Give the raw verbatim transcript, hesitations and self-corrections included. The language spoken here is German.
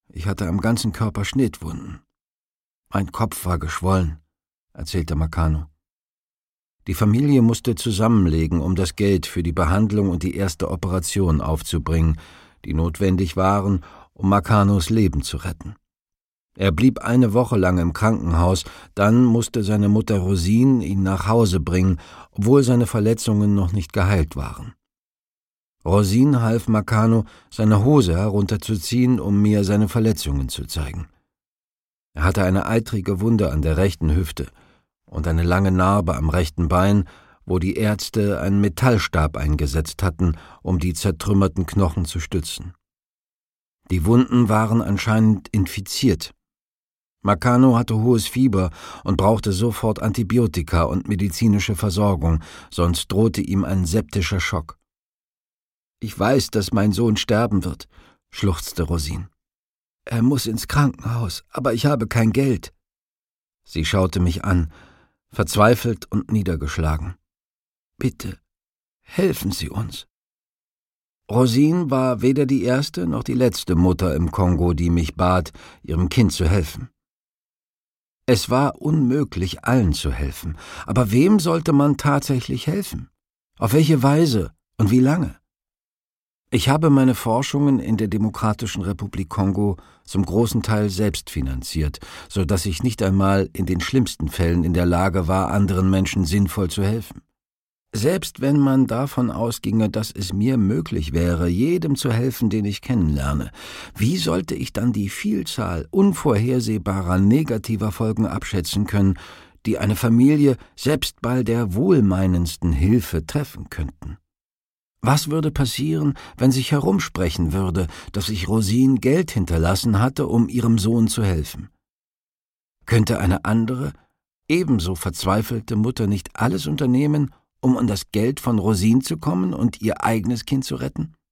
Ich hatte am ganzen Körper Schnittwunden. Mein Kopf war geschwollen, erzählte Marcano. Die Familie musste zusammenlegen, um das Geld für die Behandlung und die erste Operation aufzubringen, die notwendig waren, um Marcanos Leben zu retten. Er blieb eine Woche lang im Krankenhaus, dann musste seine Mutter Rosine ihn nach Hause bringen, obwohl seine Verletzungen noch nicht geheilt waren. Rosine half Marcano, seine Hose herunterzuziehen, um mir seine Verletzungen zu zeigen. Er hatte eine eitrige Wunde an der rechten Hüfte und eine lange Narbe am rechten Bein, wo die Ärzte einen Metallstab eingesetzt hatten, um die zertrümmerten Knochen zu stützen. Die Wunden waren anscheinend infiziert. Marcano hatte hohes Fieber und brauchte sofort Antibiotika und medizinische Versorgung, sonst drohte ihm ein septischer Schock. »Ich weiß, dass mein Sohn sterben wird«, schluchzte Rosine. »Er muss ins Krankenhaus, aber ich habe kein Geld.« Sie schaute mich an, verzweifelt und niedergeschlagen. »Bitte, helfen Sie uns.« Rosine war weder die erste noch die letzte Mutter im Kongo, die mich bat, ihrem Kind zu helfen. Es war unmöglich, allen zu helfen, aber wem sollte man tatsächlich helfen? Auf welche Weise und wie lange? Ich habe meine Forschungen in der Demokratischen Republik Kongo zum großen Teil selbst finanziert, so dass ich nicht einmal in den schlimmsten Fällen in der Lage war, anderen Menschen sinnvoll zu helfen. Selbst wenn man davon ausginge, dass es mir möglich wäre, jedem zu helfen, den ich kennenlerne, wie sollte ich dann die Vielzahl unvorhersehbarer negativer Folgen abschätzen können, die eine Familie selbst bei der wohlmeinendsten Hilfe treffen könnten? Was würde passieren, wenn sich herumsprechen würde, dass ich Rosine Geld hinterlassen hatte, um ihrem Sohn zu helfen? Könnte eine andere, ebenso verzweifelte Mutter nicht alles unternehmen, um an das Geld von Rosine zu kommen und ihr eigenes Kind zu retten?